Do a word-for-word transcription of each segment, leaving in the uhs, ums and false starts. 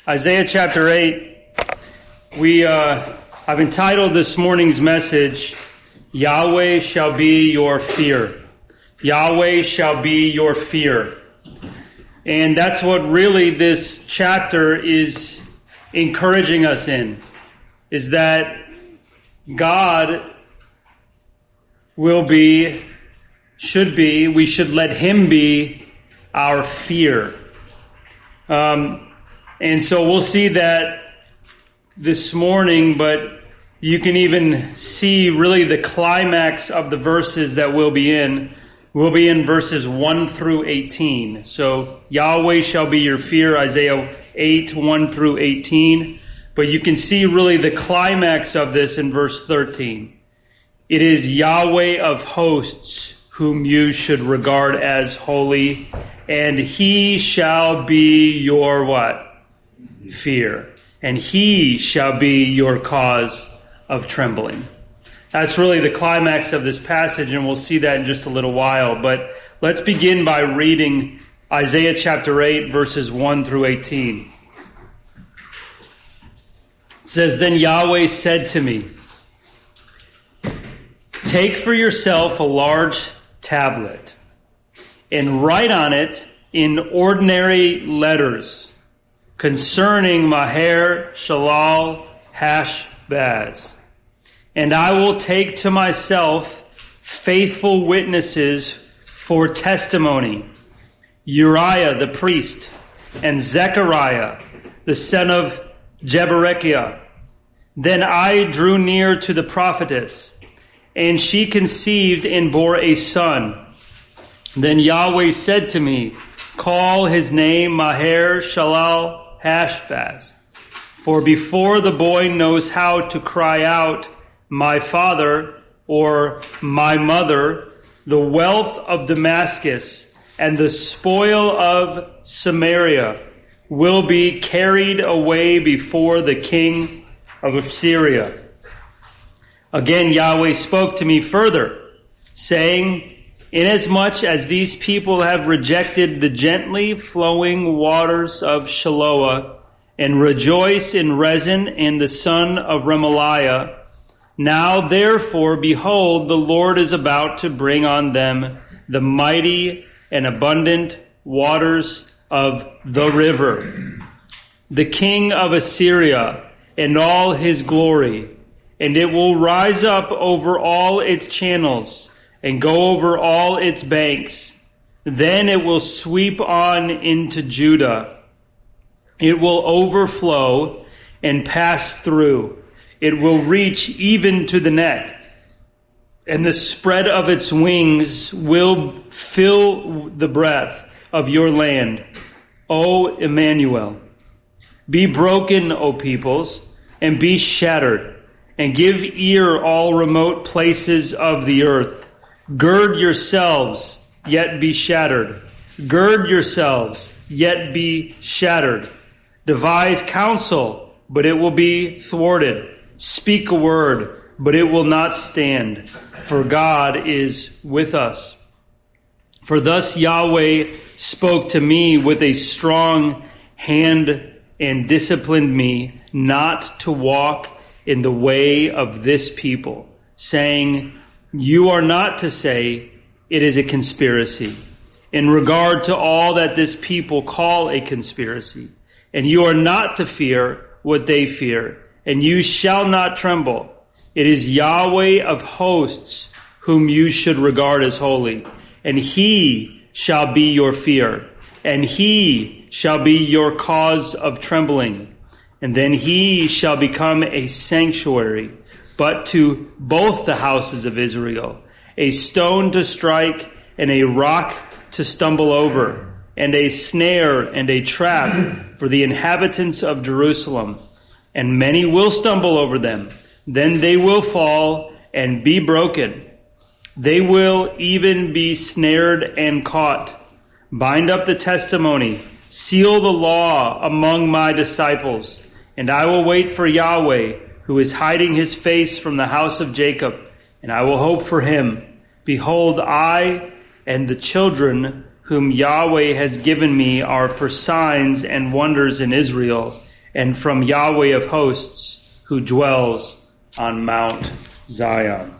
Isaiah chapter eight, we, uh, I've entitled this morning's message, Yahweh shall be your fear. Yahweh shall be your fear. And that's what really this chapter is encouraging us in, is that God will be, should be, we should let Him be our fear. Um, and so we'll see that this morning, but you can even see really the climax of the verses that we'll be in. We'll be in verses one through eighteen. So Yahweh shall be your fear, Isaiah eight, one through eighteen. But you can see really the climax of this in verse thirteen. It is Yahweh of hosts whom you should regard as holy, and He shall be your what? Fear. And He shall be your cause of trembling. That's really the climax of this passage, and we'll see that in just a little while. But let's begin by reading Isaiah chapter eight, verses one through eighteen. It says, Then Yahweh said to me, Take for yourself a large tablet, and write on it in ordinary letters concerning Maher Shalal Hashbaz. And I will take to myself faithful witnesses for testimony, Uriah the priest, and Zechariah the son of Jeberechiah. Then I drew near to the prophetess, and she conceived and bore a son. Then Yahweh said to me, Call his name Maher Shalal Hashbaz, for before the boy knows how to cry out, My father, or my mother, the wealth of Damascus and the spoil of Samaria will be carried away before the king of Assyria. Again, Yahweh spoke to me further, saying, Inasmuch as these people have rejected the gently flowing waters of Shiloah, and rejoice in Rezin and the son of Remaliah, now therefore, behold, the Lord is about to bring on them the mighty and abundant waters of the river, the king of Assyria and all his glory, and it will rise up over all its channels and go over all its banks. Then it will sweep on into Judah. It will overflow and pass through. It will reach even to the neck, and the spread of its wings will fill the breadth of your land, O Emmanuel. Be broken, O peoples, and be shattered, and give ear all remote places of the earth. Gird yourselves, yet be shattered. Gird yourselves, yet be shattered. Devise counsel, but it will be thwarted. Speak a word, but it will not stand, for God is with us. For thus Yahweh spoke to me with a strong hand and disciplined me not to walk in the way of this people, saying, You are not to say, it is a conspiracy, in regard to all that this people call a conspiracy. And you are not to fear what they fear, and you shall not tremble. It is Yahweh of hosts whom you should regard as holy, and He shall be your fear, and He shall be your cause of trembling. And then He shall become a sanctuary, but to both the houses of Israel, a stone to strike and a rock to stumble over, and a snare and a trap for the inhabitants of Jerusalem. And many will stumble over them. Then they will fall and be broken. They will even be snared and caught. Bind up the testimony. Seal the law among my disciples. And I will wait for Yahweh, who is hiding His face from the house of Jacob, and I will hope for Him. Behold, I and the children whom Yahweh has given me are for signs and wonders in Israel, and from Yahweh of hosts, who dwells on Mount Zion.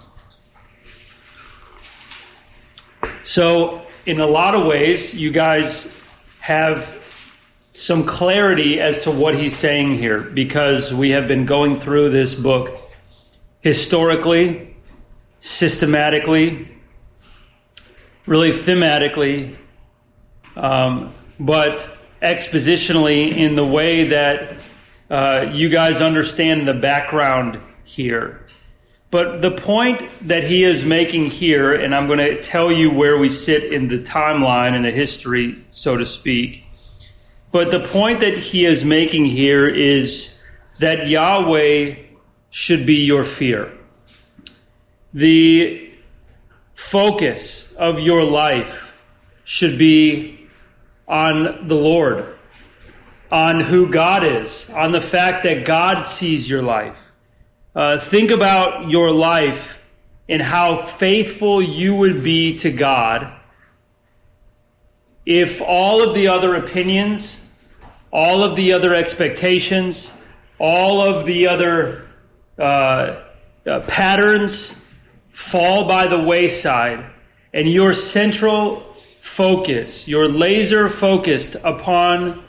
So, in a lot of ways, you guys have some clarity as to what he's saying here, because we have been going through this book historically, systematically, really thematically, um, but expositionally in the way that uh, you guys understand the background here. But the point that he is making here, and I'm going to tell you where we sit in the timeline and the history, so to speak. But the point that he is making here is that Yahweh should be your fear. The focus of your life should be on the Lord, on who God is, on the fact that God sees your life. Uh, think about your life and how faithful you would be to God if all of the other opinions, all of the other expectations, all of the other uh, uh, patterns fall by the wayside, and your central focus, your laser focused upon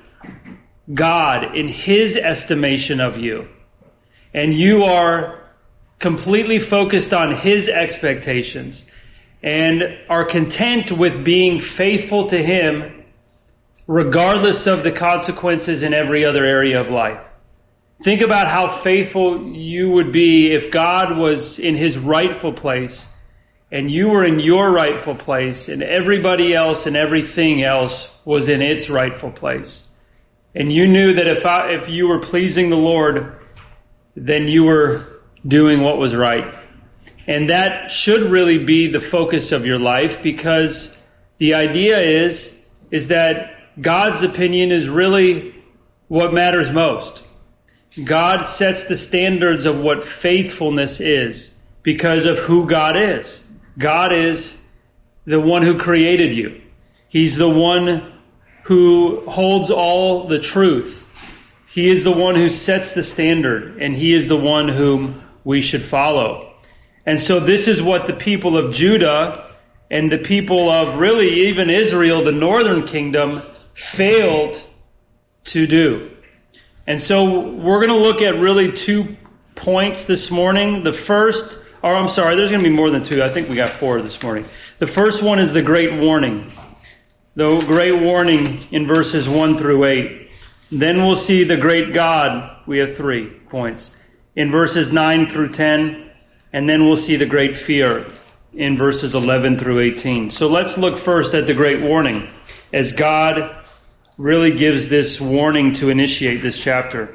God in His estimation of you, and you are completely focused on His expectations and are content with being faithful to Him regardless of the consequences in every other area of life. Think about how faithful you would be if God was in His rightful place and you were in your rightful place and everybody else and everything else was in its rightful place. And you knew that if I, if you were pleasing the Lord, then you were doing what was right. And that should really be the focus of your life, because the idea is, is that God's opinion is really what matters most. God sets the standards of what faithfulness is because of who God is. God is the one who created you. He's the one who holds all the truth. He is the one who sets the standard, and He is the one whom we should follow. And so this is what the people of Judah and the people of really even Israel, the northern kingdom, failed to do. And so we're going to look at really two points this morning. The first, or I'm sorry, there's going to be more than two. I think we got four this morning. The first one is the great warning. The great warning in verses one through eight. Then we'll see the great God. We have three points in verses nine through ten. And then we'll see the great fear in verses eleven through eighteen. So let's look first at the great warning, as God really gives this warning to initiate this chapter.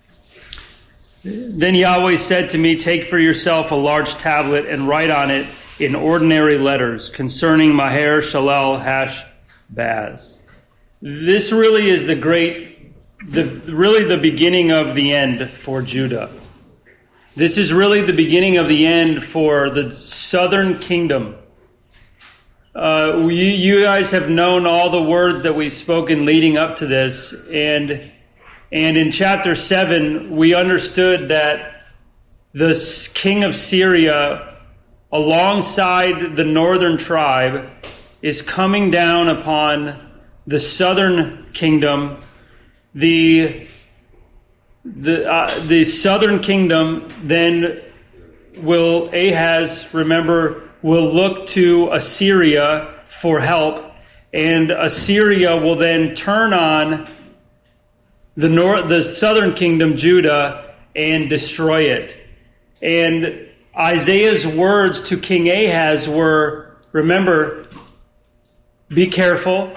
Then Yahweh said to me, "Take for yourself a large tablet and write on it in ordinary letters concerning Maher Shalal Hash Baz." This really is the great The, really the beginning of the end for Judah. This is really the beginning of the end for the southern kingdom. Uh, you, you guys have known all the words that we've spoken leading up to this, and and in chapter seven we understood that the king of Syria, alongside the northern tribe, is coming down upon the southern kingdom. The the uh, the southern kingdom then will, Ahaz, remember, will look to Assyria for help, and Assyria will then turn on the north, the southern kingdom, Judah, and destroy it. And Isaiah's words to King Ahaz were, remember, be careful,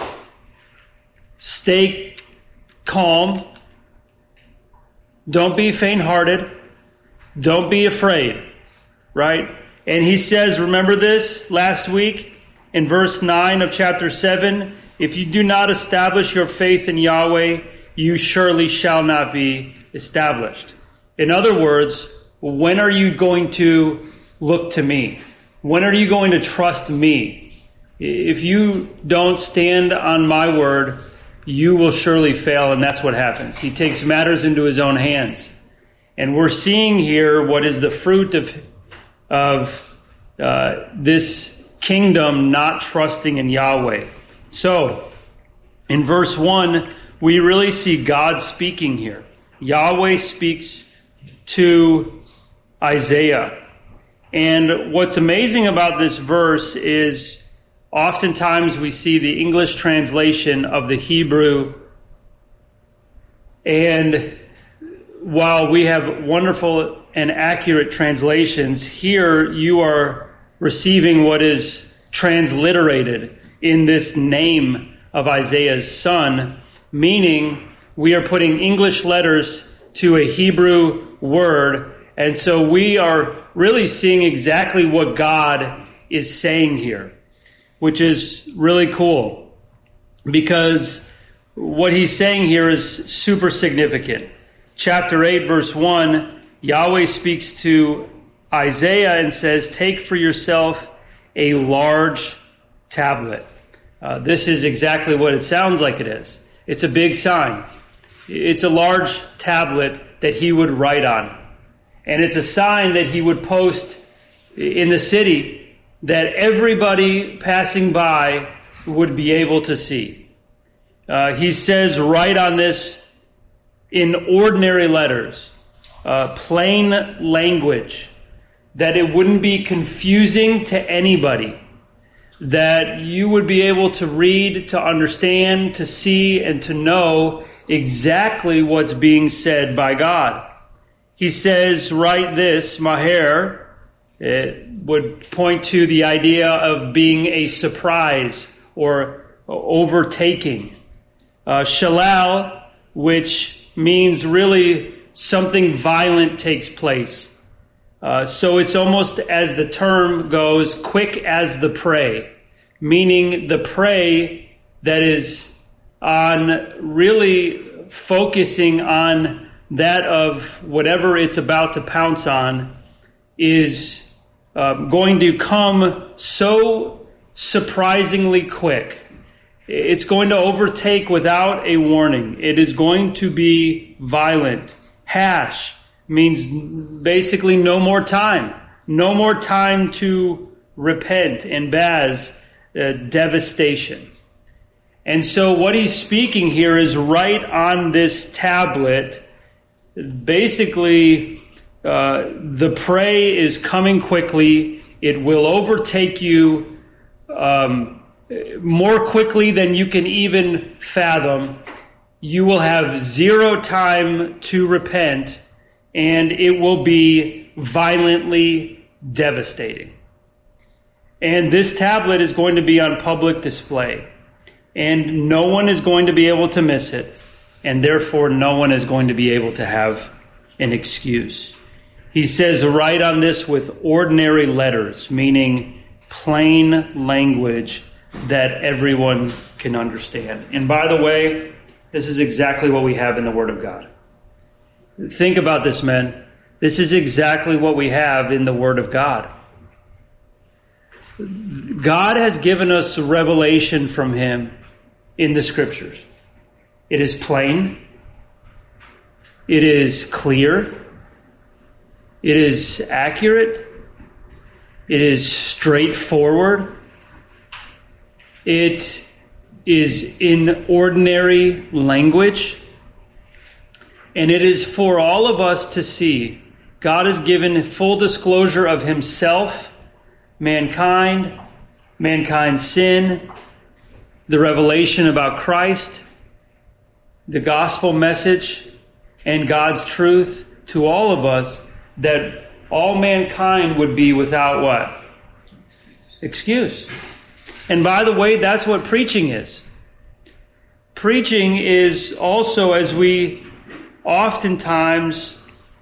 stay calm, don't be faint-hearted, don't be afraid, right? And he says, remember this last week in verse nine of chapter seven, if you do not establish your faith in Yahweh, you surely shall not be established. In other words, when are you going to look to me? When are you going to trust me? If you don't stand on my word, you will surely fail. And that's what happens. He takes matters into his own hands. And we're seeing here what is the fruit of, of uh, this kingdom not trusting in Yahweh. So, in verse one, we really see God speaking here. Yahweh speaks to Isaiah. And what's amazing about this verse is oftentimes we see the English translation of the Hebrew, and while we have wonderful and accurate translations, here you are receiving what is transliterated in this name of Isaiah's son, meaning we are putting English letters to a Hebrew word, and so we are really seeing exactly what God is saying here, which is really cool, because what he's saying here is super significant. Chapter eight, verse one, Yahweh speaks to Isaiah and says, "Take for yourself a large tablet." Uh, this is exactly what it sounds like it is. It's a big sign. It's a large tablet that he would write on. And it's a sign that he would post in the city that everybody passing by would be able to see. Uh, he says, write on this in ordinary letters, uh, plain language, that it wouldn't be confusing to anybody, that you would be able to read, to understand, to see, and to know exactly what's being said by God. He says, write this, maher. It would point to the idea of being a surprise or overtaking. Uh, shalal, which means really something violent takes place. Uh, so it's almost, as the term goes, quick as the prey, meaning the prey that is on really focusing on that of whatever it's about to pounce on is uh, going to come so surprisingly quick. It's going to overtake without a warning. It is going to be violent. Hash means basically no more time. No more time to repent. And baz, uh, devastation. And so what he's speaking here is right on this tablet. Basically, uh, the prey is coming quickly. It will overtake you um, more quickly than you can even fathom. You will have zero time to repent, and it will be violently devastating. And this tablet is going to be on public display, and no one is going to be able to miss it, and therefore no one is going to be able to have an excuse. He says, write on this with ordinary letters, meaning plain language that everyone can understand. And by the way, this is exactly what we have in the Word of God. Think about this, men. This is exactly what we have in the Word of God. God has given us revelation from Him in the Scriptures. It is plain. It is clear. It is accurate. It is straightforward. It is in ordinary language. And it is for all of us to see. God has given full disclosure of Himself, mankind, mankind's sin, the revelation about Christ, the gospel message, and God's truth to all of us, that all mankind would be without what? Excuse. And by the way, that's what preaching is. Preaching is also, as we oftentimes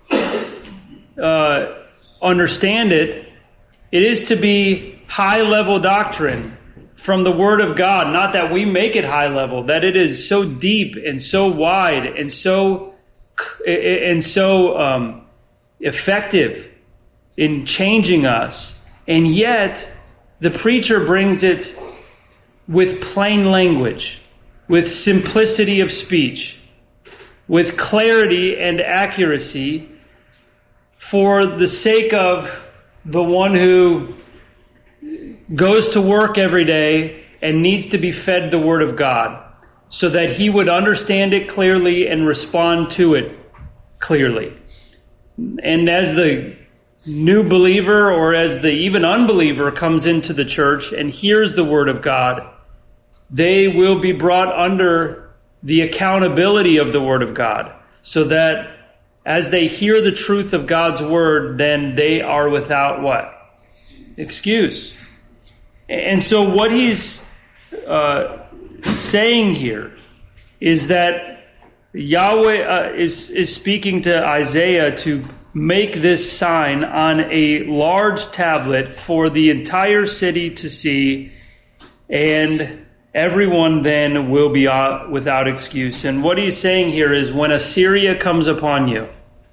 uh, understand it, it is to be high-level doctrine from the Word of God. Not that we make it high-level, that it is so deep and so wide and so and so um, effective in changing us. And yet, the preacher brings it with plain language. with simplicity of speech, with clarity and accuracy, for the sake of the one who goes to work every day and needs to be fed the Word of God, so that he would understand it clearly and respond to it clearly. And as the new believer, or as the even unbeliever comes into the church and hears the Word of God, they will be brought under the accountability of the Word of God, so that as they hear the truth of God's Word, then they are without what? Excuse. And so what he's uh, saying here is that Yahweh uh, is, is speaking to Isaiah to make this sign on a large tablet for the entire city to see, and everyone then will be without excuse. And what he's saying here is, when Assyria comes upon you,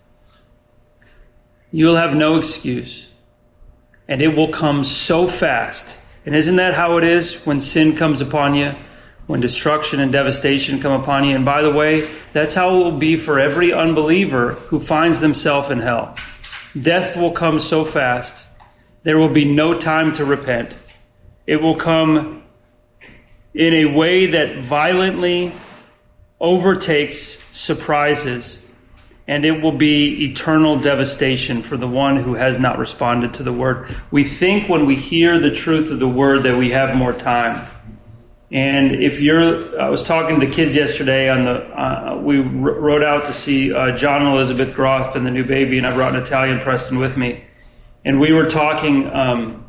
you'll have no excuse. And it will come so fast. And isn't that how it is when sin comes upon you? When destruction and devastation come upon you? And by the way, that's how it will be for every unbeliever who finds themselves in hell. Death will come so fast. There will be no time to repent. It will come in a way that violently overtakes, surprises, and it will be eternal devastation for the one who has not responded to the Word. We think when we hear the truth of the Word that we have more time. And if you're, I was talking to the kids yesterday on the, uh, we rode out to see uh, John and Elizabeth Groff and the new baby, and I brought Natalia Preston with me. And we were talking um,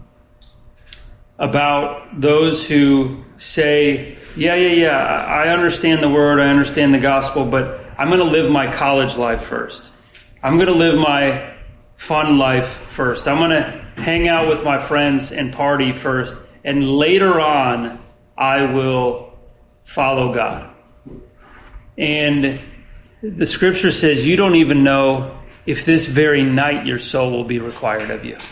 about those who say, yeah, yeah, yeah, I understand the Word, I understand the gospel, but I'm going to live my college life first. I'm going to live my fun life first. I'm going to hang out with my friends and party first, and later on, I will follow God. And the scripture says you don't even know if this very night your soul will be required of you.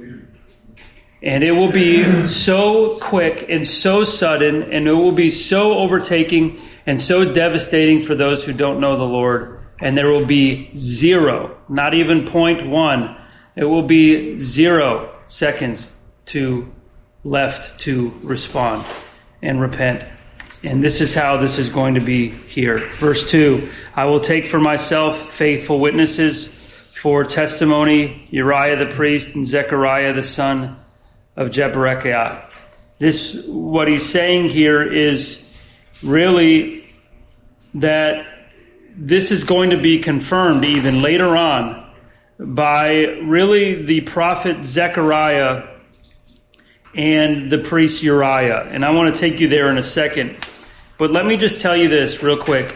And it will be so quick and so sudden, and it will be so overtaking and so devastating for those who don't know the Lord. And there will be zero, not even point one. It will be zero seconds to left to respond and repent. And this is how this is going to be here. Verse two, I will take for myself faithful witnesses for testimony, Uriah the priest and Zechariah the son of Jeberechiah. This, what he's saying here is really that this is going to be confirmed even later on by really the prophet Zechariah and the priest Uriah. And I want to take you there in a second. But let me just tell you this real quick.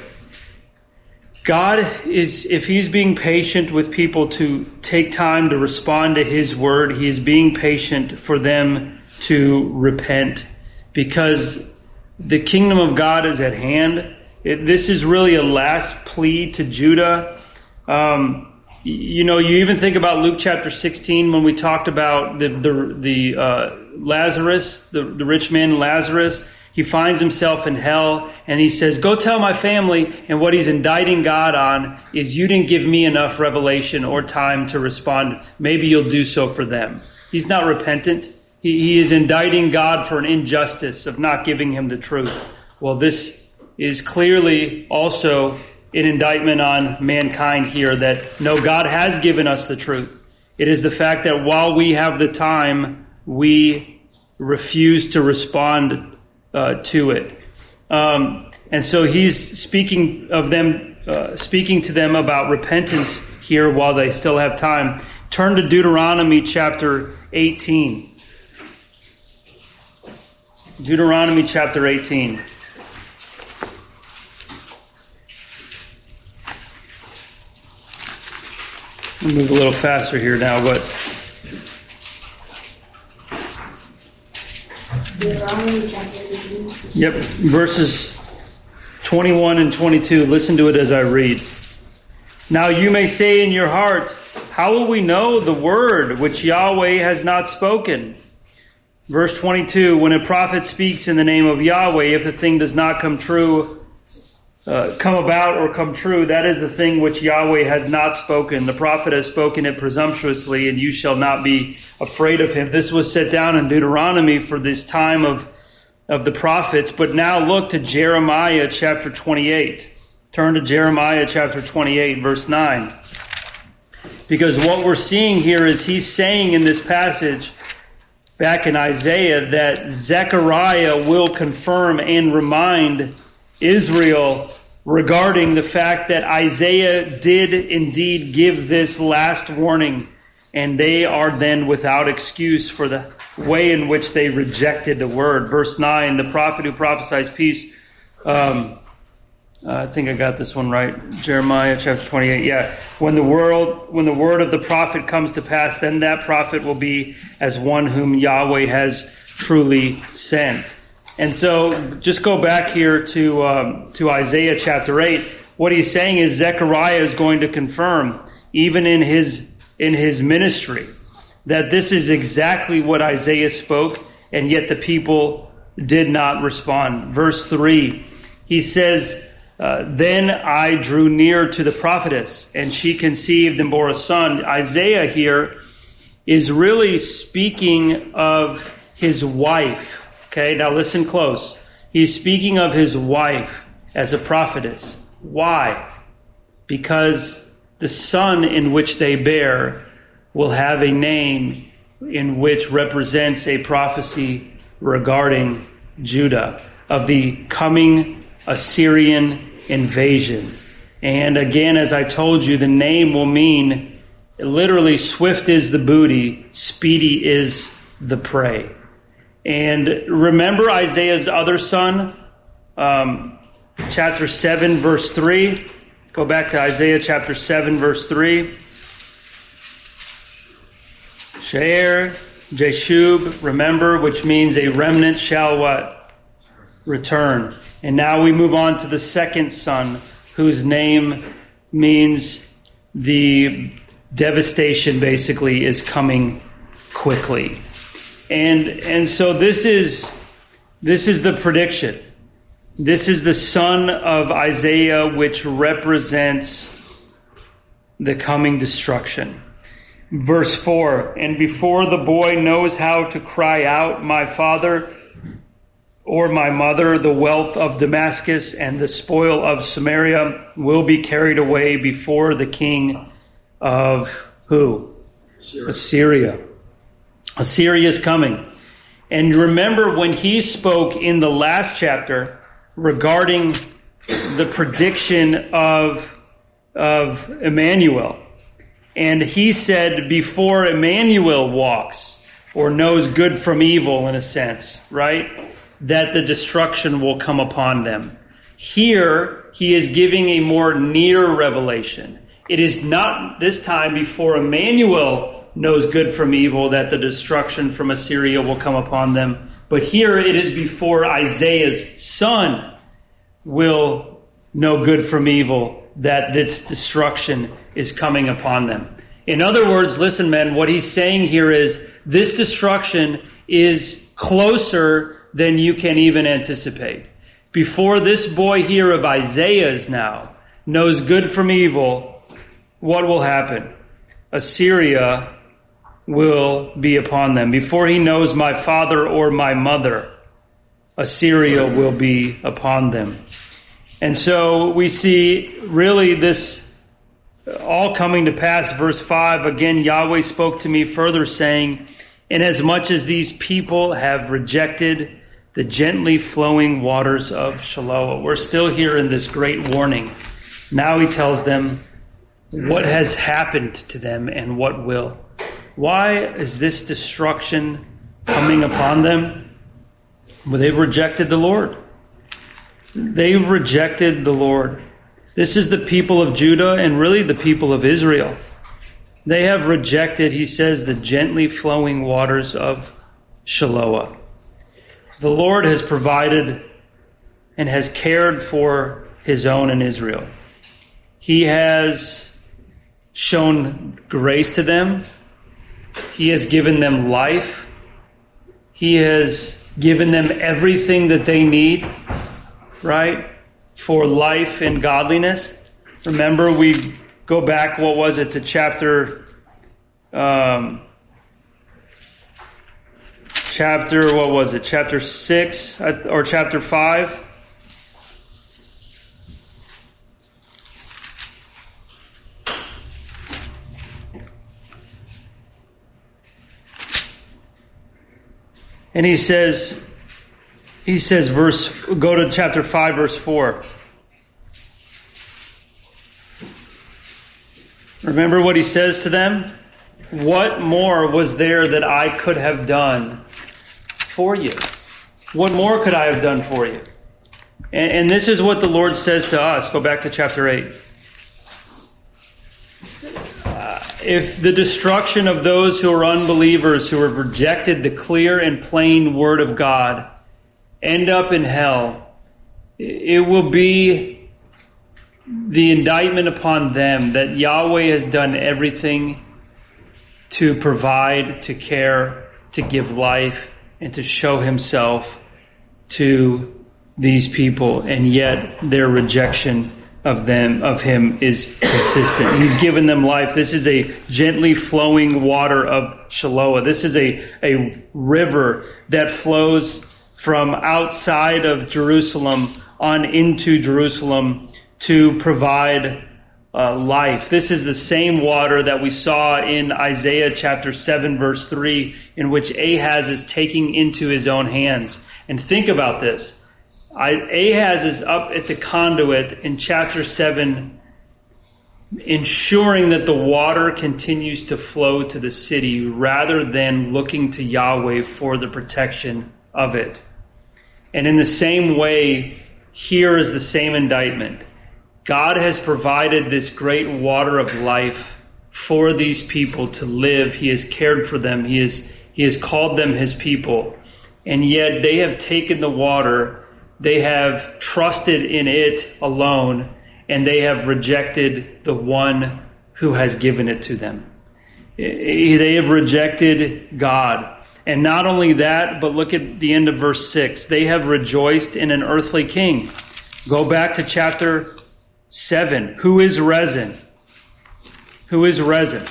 God is, if He's being patient with people to take time to respond to His word, He is being patient for them to repent, because the kingdom of God is at hand. It, this is really a last plea to Judah. Um, you know, you even think about Luke chapter sixteen when we talked about the the, the uh, Lazarus, the, the rich man Lazarus. He finds himself in hell, and he says, go tell my family. And what he's indicting God on is, you didn't give me enough revelation or time to respond. Maybe you'll do so for them. He's not repentant. He, he is indicting God for an injustice of not giving him the truth. Well, this is clearly also an indictment on mankind here, that no, God has given us the truth. It is the fact that while we have the time, we refuse to respond Uh, to it. Um, and so he's speaking of them, uh, speaking to them about repentance here while they still have time. Turn to Deuteronomy chapter eighteen. Deuteronomy chapter eighteen. I'll move a little faster here now, but yep, verses twenty-one and twenty-two. Listen to it as I read. Now you may say in your heart, how will we know the word which Yahweh has not spoken? Verse twenty-two, when a prophet speaks in the name of Yahweh, if the thing does not come true, uh, come about or come true, that is the thing which Yahweh has not spoken. The prophet has spoken it presumptuously, and you shall not be afraid of him. This was set down in Deuteronomy for this time of, of the prophets. But now look to Jeremiah chapter twenty-eight. Turn to Jeremiah chapter twenty-eight, verse nine. Because what we're seeing here is he's saying in this passage back in Isaiah that Zechariah will confirm and remind Israel regarding the fact that Isaiah did indeed give this last warning, and they are then without excuse for the way in which they rejected the word. Verse nine, the prophet who prophesies peace, um, Uh, I think I got this one right. Jeremiah chapter twenty-eight. Yeah. When the world, when the word of the prophet comes to pass, then that prophet will be as one whom Yahweh has truly sent. And so just go back here to, um, to Isaiah chapter eight. What he's saying is Zechariah is going to confirm, even in his, in his ministry, that this is exactly what Isaiah spoke, and yet the people did not respond. Verse three, he says, Uh, then I drew near to the prophetess, and she conceived and bore a son. Isaiah here is really speaking of his wife. Okay, now listen close. He's speaking of his wife as a prophetess. Why? Because the son in which they bear will have a name in which represents a prophecy regarding Judah, of the coming Assyrian invasion. And again, as I told you, the name will mean literally swift is the booty, speedy is the prey. And remember Isaiah's other son, um, chapter seven, verse three. Go back to Isaiah chapter seven, verse three. She'er, Jeshub, remember, which means a remnant shall what? Return. And now we move on to the second son, whose name means the devastation basically is coming quickly. And and so this is this is the prediction. This is the son of Isaiah, which represents the coming destruction. Verse four, and before the boy knows how to cry out, my father or my mother, the wealth of Damascus and the spoil of Samaria will be carried away before the king of who? Assyria. Assyria. Assyria is coming. And remember when he spoke in the last chapter regarding the prediction of, of Emmanuel. And he said, before Emmanuel walks, or knows good from evil in a sense, right? That the destruction will come upon them. Here, he is giving a more near revelation. It is not this time before Emmanuel knows good from evil that the destruction from Assyria will come upon them. But here it is before Isaiah's son will know good from evil that this destruction is coming upon them. In other words, listen, men, what he's saying here is this destruction is closer than you can even anticipate. Before this boy here of Isaiah's now knows good from evil, what will happen? Assyria will be upon them. Before he knows my father or my mother, Assyria will be upon them. And so we see really this all coming to pass. Verse five, again, Yahweh spoke to me further saying, inasmuch as these people have rejected the gently flowing waters of Shiloah. We're still here in this great warning. Now he tells them what has happened to them and what will. Why is this destruction coming upon them? Well, they've rejected the Lord. They've rejected the Lord. This is the people of Judah and really the people of Israel. They have rejected, he says, the gently flowing waters of Shiloah. The Lord has provided and has cared for his own in Israel. He has shown grace to them. He has given them life. He has given them everything that they need, right? for life and godliness. Remember, we go back, what was it, to chapter, um, chapter, what was it, chapter six or chapter five? And he says, he says, verse, go to chapter five, verse four. Remember what he says to them? What more was there that I could have done for you? What more could I have done for you? And, and this is what the Lord says to us. Go back to chapter eight. Uh, if the destruction of those who are unbelievers, who have rejected the clear and plain word of God, end up in hell, it will be the indictment upon them that Yahweh has done everything to provide, to care, to give life, and to show himself to these people, and yet their rejection of them, of him, is consistent. He's given them life. This is a gently flowing water of Shiloah. This is a, a river that flows from outside of Jerusalem on into Jerusalem to provide uh, life. This is the same water that we saw in Isaiah chapter seven, verse three, in which Ahaz is taking into his own hands. And think about this. I, Ahaz is up at the conduit in chapter seven, ensuring that the water continues to flow to the city rather than looking to Yahweh for the protection of it. And in the same way, here is the same indictment. God has provided this great water of life for these people to live. He has cared for them. He has, he has called them his people. And yet they have taken the water, they have trusted in it alone, and they have rejected the one who has given it to them. They have rejected God. And not only that, but look at the end of verse six. They have rejoiced in an earthly king. Go back to chapter seven. Who is Rezin? Who is Rezin?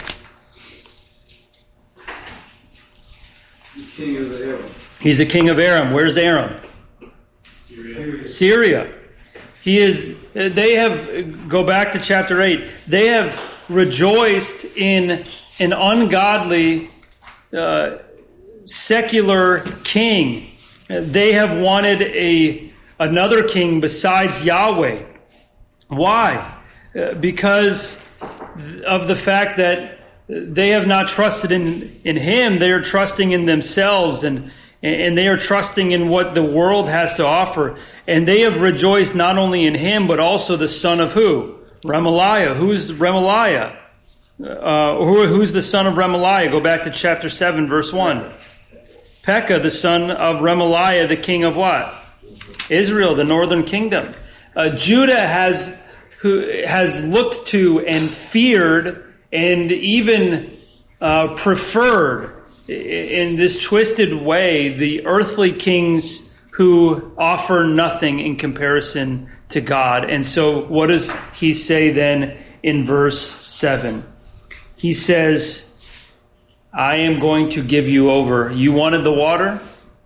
The king of Aram. He's the king of Aram. Where's Aram? Syria. Syria. He is, they have, go back to chapter eight. They have rejoiced in an ungodly, uh, secular king. They have wanted a, another king besides Yahweh. Why? Uh, because of the fact that they have not trusted in, in him. They are trusting in themselves, and, and they are trusting in what the world has to offer. And they have rejoiced not only in him, but also the son of who? Remaliah. Who's Remaliah? Uh, who, who's the son of Remaliah? Go back to chapter seven, verse one. Pekah, the son of Remaliah, the king of what? Israel, the northern kingdom. Uh, Judah has who has looked to and feared and even uh, preferred in this twisted way the earthly kings who offer nothing in comparison to God. And so what does he say then in verse seven? He says, I am going to give you over. You wanted the water?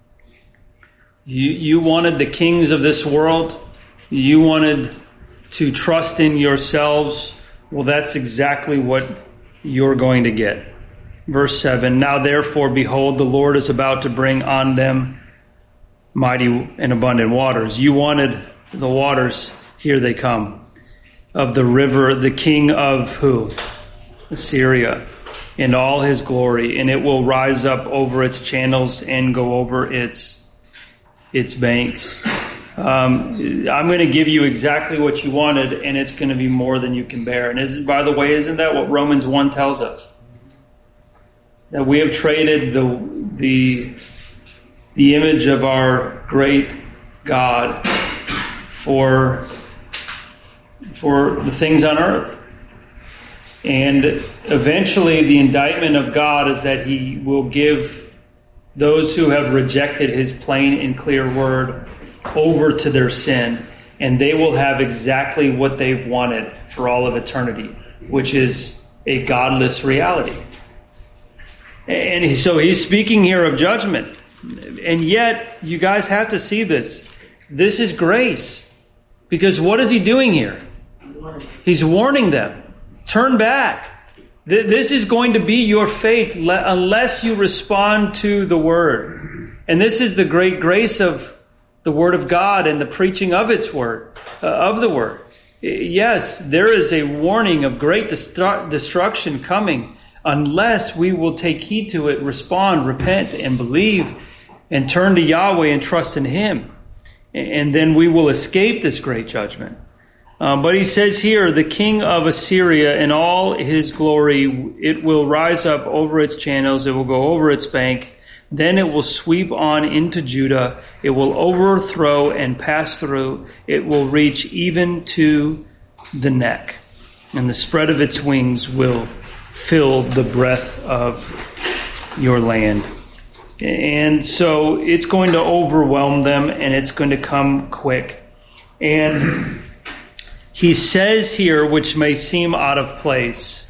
You, you wanted the kings of this world? You wanted to trust in yourselves? Well, that's exactly what you're going to get. Verse seven, now therefore, behold, the Lord is about to bring on them mighty and abundant waters. You wanted the waters, here they come. Of the river, the king of who? Assyria, in all his glory, and it will rise up over its channels and go over its its banks. Um, I'm going to give you exactly what you wanted, and it's going to be more than you can bear. And isn't, by the way, isn't that what Romans one tells us? That we have traded the the the image of our great God for for the things on earth. And eventually the indictment of God is that he will give those who have rejected his plain and clear word over to their sin. and they will have exactly what they've wanted for all of eternity, which is a godless reality. And he, so he's speaking here of judgment. And yet, you guys have to see this. This is grace. Because what is he doing here? He's warning them. Turn back. This is going to be your fate unless you respond to the Word. And this is the great grace of the Word of God and the preaching of its Word, uh, of the Word. Yes, there is a warning of great destru- destruction coming unless we will take heed to it, respond, repent, and believe, and turn to Yahweh and trust in Him. And then we will escape this great judgment. Um, but he says here, the king of Assyria in all his glory, it will rise up over its channels, it will go over its bank, then it will sweep on into Judah, it will overthrow and pass through, it will reach even to the neck, and the spread of its wings will fill the breadth of your land. And so it's going to overwhelm them, and it's going to come quick. And he says here, which may seem out of place,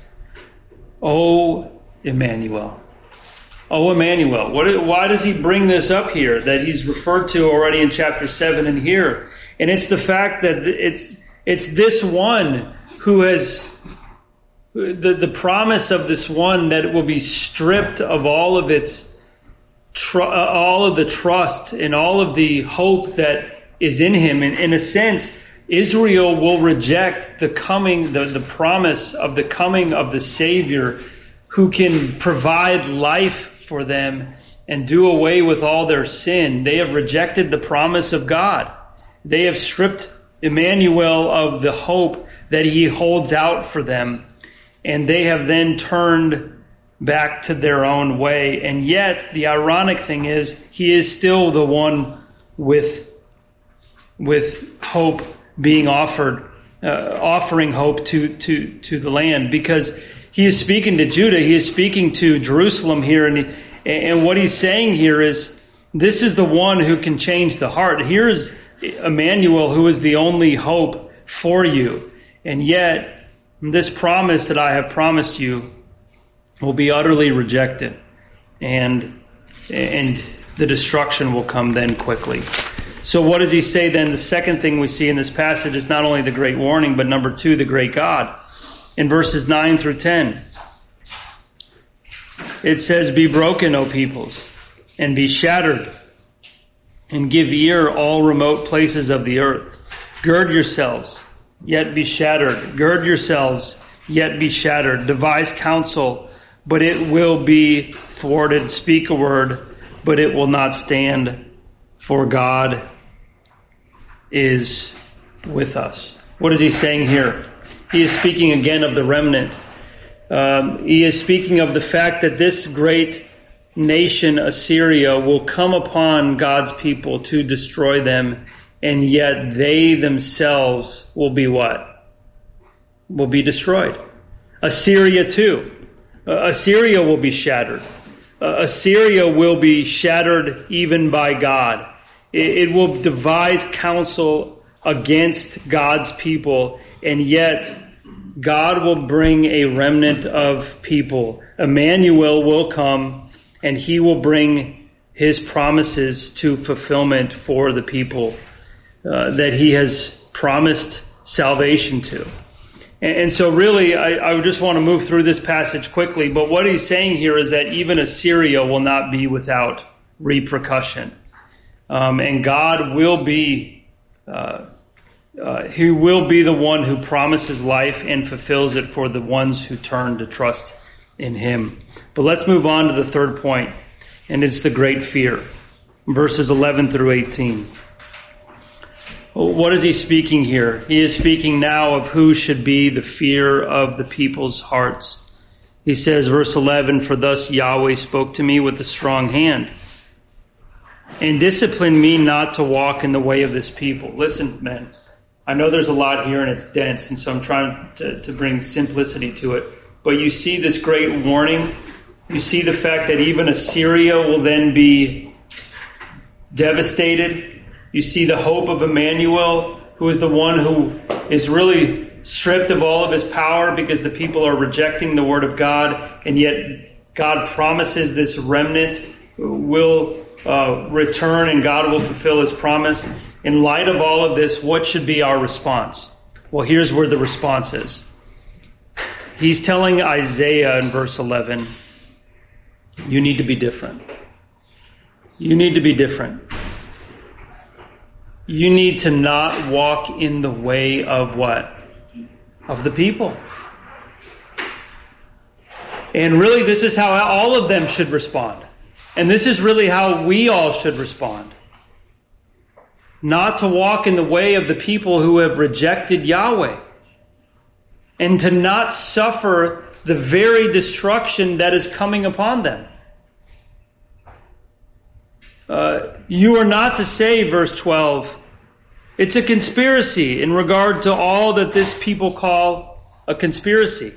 "O Emmanuel." Oh, Emmanuel. What, why does he bring this up here that he's referred to already in chapter seven and here? And it's the fact that it's it's this one who has, the, the promise of this one that it will be stripped of all of its, tr- all of the trust and all of the hope that is in him. And in a sense, Israel will reject the coming, the, the promise of the coming of the Savior who can provide life for them and do away with all their sin. They have rejected the promise of God. They have stripped Emmanuel of the hope that he holds out for them. And they have then turned back to their own way. And yet, the ironic thing is, he is still the one with, with hope being offered, uh, offering hope to, to, to the land, because he is speaking to Judah, he is speaking to Jerusalem here, and, he, and what he's saying here is, this is the one who can change the heart. Here's Emmanuel, who is the only hope for you, and yet, this promise that I have promised you will be utterly rejected, and, and the destruction will come then quickly. So what does he say then? The second thing we see in this passage is not only the great warning, but number two, the great God. In verses nine through ten, it says, "Be broken, O peoples, and be shattered, and give ear, all remote places of the earth. Gird yourselves, yet be shattered. Gird yourselves, yet be shattered. Devise counsel, but it will be thwarted. Speak a word, but it will not stand. For God is with us." What is he saying here? He is speaking again of the remnant. Um, he is speaking of the fact that this great nation, Assyria, will come upon God's people to destroy them, and yet they themselves will be what? Will be destroyed. Assyria too. Uh, Assyria will be shattered. Uh, Assyria will be shattered even by God. It, it will devise counsel against God's people, and yet God will bring a remnant of people. Emmanuel will come, and he will bring his promises to fulfillment for the people uh, that he has promised salvation to. And, and so really, I, I just want to move through this passage quickly, but what he's saying here is that even Assyria will not be without repercussion. Um, and God will be, uh, uh, he will be the one who promises life and fulfills it for the ones who turn to trust in him. But let's move on to the third point, and it's the great fear. Verses eleven through eighteen. What is he speaking here? He is speaking now of who should be the fear of the people's hearts. He says, verse eleven, "For thus Yahweh spoke to me with a strong hand, and disciplined me not to walk in the way of this people." Listen, men, I know there's a lot here and it's dense, and so I'm trying to, to bring simplicity to it. But you see this great warning. You see the fact that even Assyria will then be devastated. You see the hope of Emmanuel who is the one who is really stripped of all of his power because the people are rejecting the word of God, and yet God promises this remnant will uh, return and God will fulfill his promise. In light of all of this, what should be our response? Well, here's where the response is. He's telling Isaiah in verse eleven, you need to be different. You need to be different. You need to not walk in the way of what? Of the people. And really, this is how all of them should respond. And this is really how we all should respond. Not to walk in the way of the people who have rejected Yahweh. And to not suffer the very destruction that is coming upon them. Uh, you are not to say, verse twelve, it's a conspiracy in regard to all that this people call a conspiracy.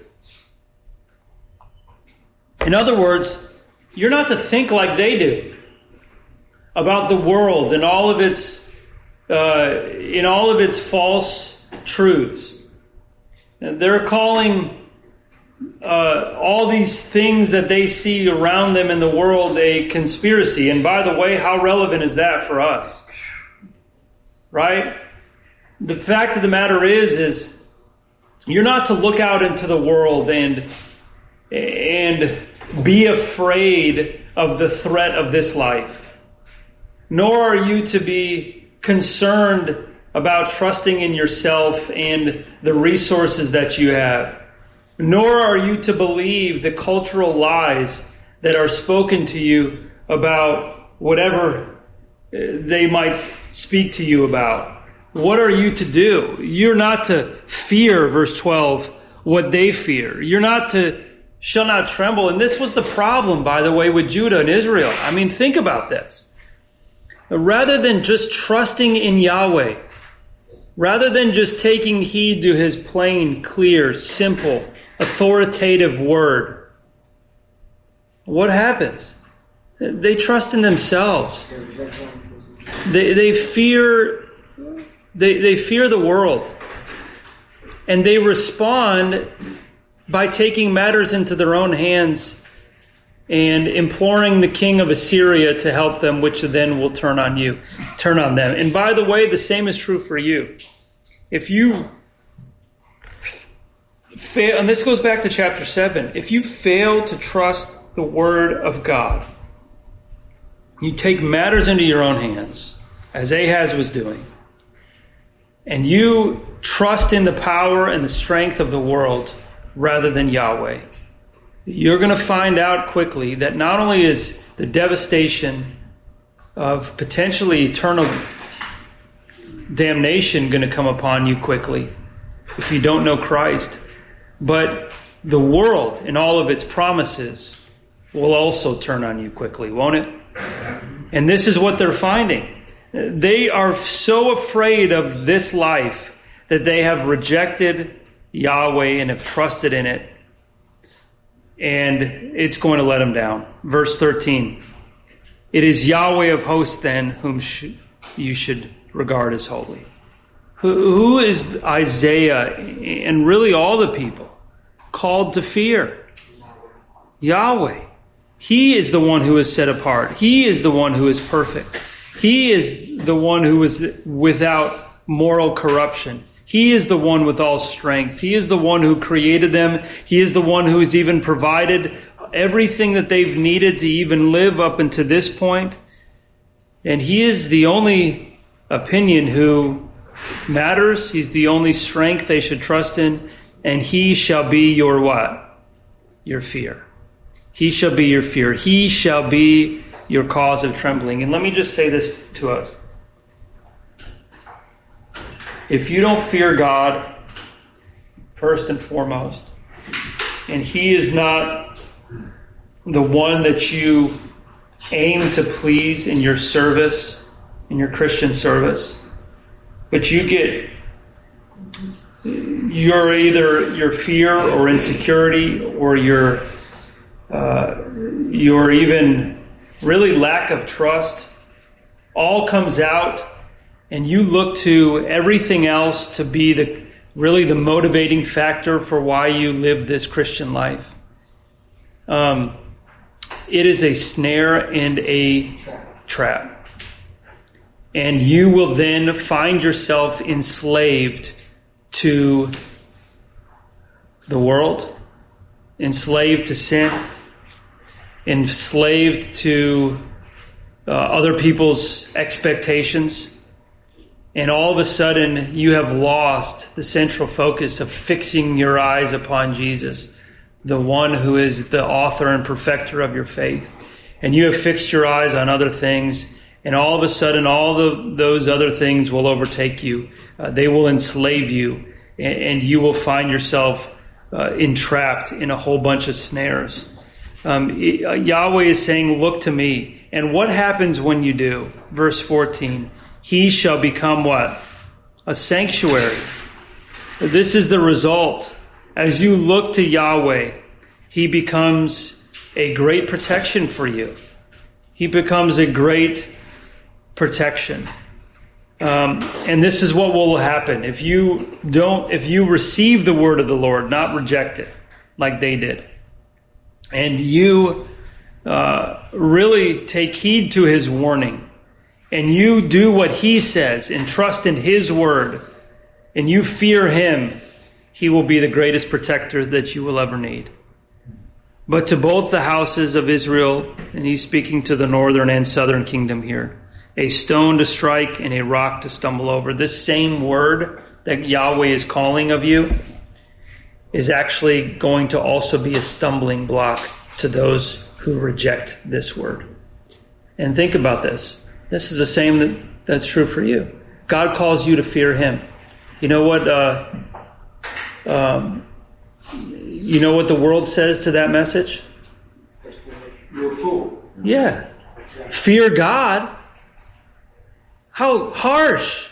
In other words, you're not to think like they do about the world and all of its, uh, in all of its false truths. They're calling uh, all these things that they see around them in the world a conspiracy. And by the way, how relevant is that for us? Right? The fact of the matter is, is you're not to look out into the world and and be afraid of the threat of this life. Nor are you to be concerned about trusting in yourself and the resources that you have. Nor are you to believe the cultural lies that are spoken to you about whatever they might speak to you about. What are you to do? You're not to fear, verse twelve, what they fear. You're not to, shall not tremble. And this was the problem, by the way, with Judah and Israel. I mean, think about this. Rather than just trusting in Yahweh, rather than just taking heed to his plain, clear, simple, authoritative word, what happens? They trust in themselves. They, they fear, they, they fear the world. And they respond by taking matters into their own hands and imploring the king of Assyria to help them, which then will turn on you, turn on them. And by the way, the same is true for you. If you fail, and this goes back to chapter seven, if you fail to trust the word of God, you take matters into your own hands, as Ahaz was doing, and you trust in the power and the strength of the world rather than Yahweh, you're going to find out quickly that not only is the devastation of potentially eternal damnation going to come upon you quickly if you don't know Christ, but the world and all of its promises will also turn on you quickly, won't it? And this is what they're finding. They are so afraid of this life that they have rejected Yahweh and have trusted in it. And it's going to let them down. Verse thirteen. It is Yahweh of hosts then whom sh- you should regard as holy. Who, who is Isaiah and really all the people called to fear? Yahweh. He is the one who is set apart. He is the one who is perfect. He is the one who is without moral corruption. He is the one with all strength. He is the one who created them. He is the one who has even provided everything that they've needed to even live up until this point. And He is the only opinion who matters. He's the only strength they should trust in. And He shall be your what? Your fear. He shall be your fear. He shall be your cause of trembling. And let me just say this to us. If you don't fear God, first and foremost, and He is not the one that you aim to please in your service, in your Christian service, but you get your either your fear or insecurity or your uh, your even really lack of trust all comes out and you look to everything else to be the really the motivating factor for why you live this Christian life, um, it is a snare and a trap. And you will then find yourself enslaved to the world, enslaved to sin, enslaved to uh, other people's expectations. And all of a sudden, you have lost the central focus of fixing your eyes upon Jesus, the one who is the author and perfecter of your faith. And you have fixed your eyes on other things, and all of a sudden, all the, those other things will overtake you. Uh, they will enslave you, and, and you will find yourself uh, entrapped in a whole bunch of snares. Um, Yahweh is saying, look to me. And what happens when you do? Verse fourteen. He shall become what? A sanctuary. This is the result. As you look to Yahweh, He becomes a great protection for you. He becomes a great protection. Um, and this is what will happen. If you don't, if you receive the word of the Lord, not reject it like they did, and you uh, really take heed to His warning, and you do what He says and trust in His word, and you fear Him, He will be the greatest protector that you will ever need. But to both the houses of Israel, and He's speaking to the northern and southern kingdom here, a stone to strike and a rock to stumble over. This same word that Yahweh is calling of you is actually going to also be a stumbling block to those who reject this word. And think about this. This is the same that, that's true for you. God calls you to fear Him. You know what? Uh, um, you know what the world says to that message? You're a fool. Yeah. Fear God. How harsh.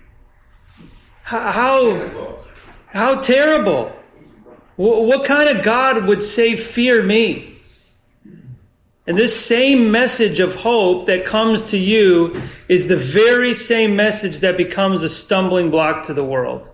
How how, how terrible. What kind of God would say, fear me? And this same message of hope that comes to you is the very same message that becomes a stumbling block to the world.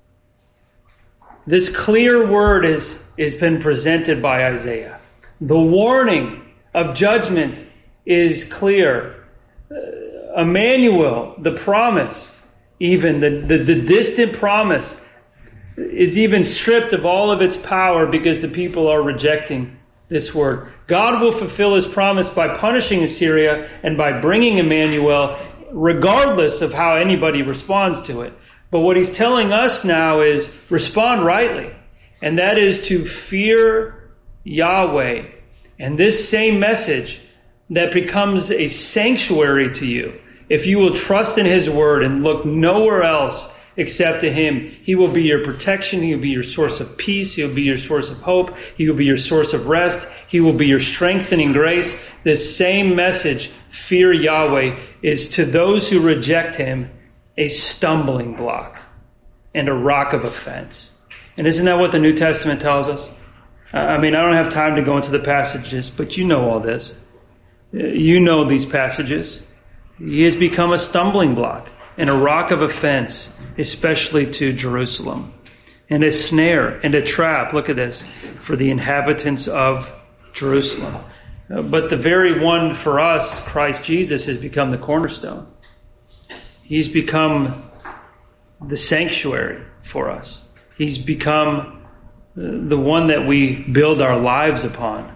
This clear word is, has been presented by Isaiah. The warning of judgment is clear. Uh, Emmanuel, the promise, even the, the, the distant promise, is even stripped of all of its power because the people are rejecting this word. God will fulfill His promise by punishing Assyria and by bringing Emmanuel, regardless of how anybody responds to it. But what He's telling us now is respond rightly. And that is to fear Yahweh. And this same message that becomes a sanctuary to you, if you will trust in His word and look nowhere else except to Him, He will be your protection. He will be your source of peace. He will be your source of hope. He will be your source of rest. He will be your strengthening grace. This same message, fear Yahweh, is to those who reject Him a stumbling block and a rock of offense. And isn't that what the New Testament tells us? I mean, I don't have time to go into the passages, but you know all this. You know these passages. He has become a stumbling block and a rock of offense, especially to Jerusalem, and a snare and a trap, look at this, for the inhabitants of Jerusalem. Uh, but the very one for us, Christ Jesus, has become the cornerstone. He's become the sanctuary for us. He's become the one that we build our lives upon.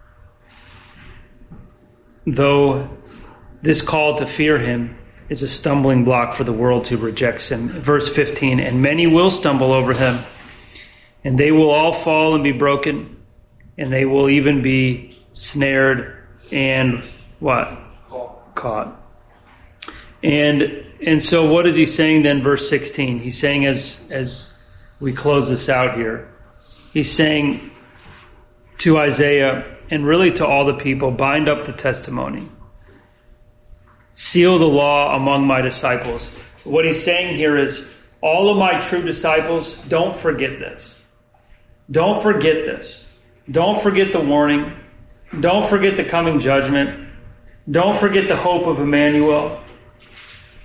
Though this call to fear Him is a stumbling block for the world who rejects Him. Verse fifteen, and many will stumble over Him, and they will all fall and be broken, and they will even be snared and what? Caught. And and so what is He saying then, verse sixteen? He's saying as as we close this out here, He's saying to Isaiah and really to all the people, bind up the testimony. Seal the law among my disciples. What He's saying here is, all of my true disciples, don't forget this. Don't forget this. Don't forget the warning. Don't forget the coming judgment. Don't forget the hope of Emmanuel.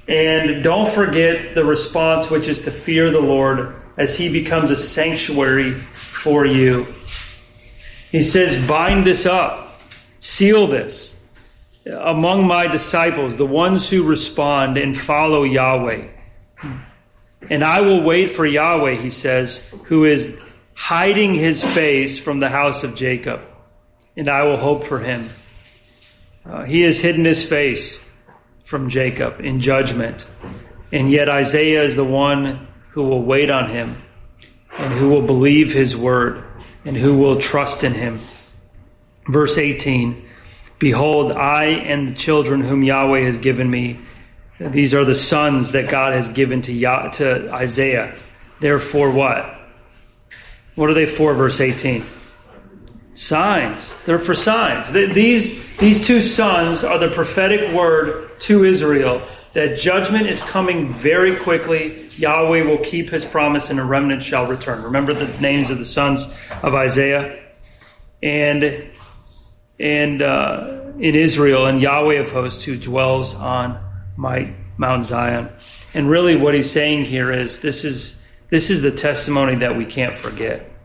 And don't forget the response, which is to fear the Lord as he becomes a sanctuary for you. He says, bind this up, seal this among my disciples, the ones who respond and follow Yahweh. And I will wait for Yahweh, he says, who is hiding his face from the house of Jacob, and I will hope for him. Uh, he has hidden his face from Jacob in judgment, and yet Isaiah is the one who will wait on him and who will believe his word and who will trust in him. Verse eighteen, behold, I and the children whom Yahweh has given me, these are the sons that God has given to Yah- to Isaiah. Therefore what? What are they for, verse eighteen? Signs. They're for signs. These, these two sons are the prophetic word to Israel that judgment is coming very quickly. Yahweh will keep his promise and a remnant shall return. Remember the names of the sons of Isaiah? And, and uh, in Israel, and Yahweh of hosts who dwells on my Mount Zion. And really what he's saying here is this is this is the testimony that we can't forget.